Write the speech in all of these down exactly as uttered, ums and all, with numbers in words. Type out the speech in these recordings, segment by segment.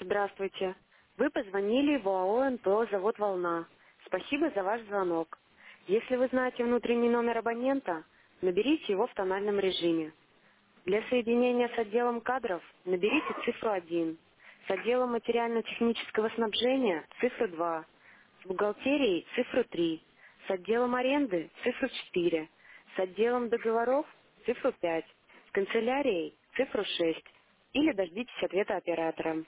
Здравствуйте. Вы позвонили в ОАО НПО «Завод Волна». Спасибо за ваш звонок. Если вы знаете внутренний номер абонента, наберите его в тональном режиме. Для соединения с отделом кадров наберите цифру один, с отделом материально-технического снабжения цифру два, с бухгалтерией цифру три, с отделом аренды цифру четыре, с отделом договоров цифру пять, с канцелярией цифру шесть или дождитесь ответа оператора.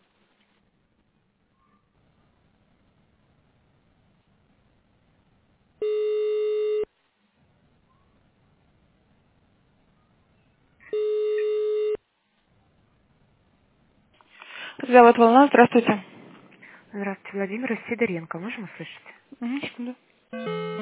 Завод «Волна», здравствуйте. Здравствуйте, Владимир из Сидоренко. Можем услышать? Мгм, секунду.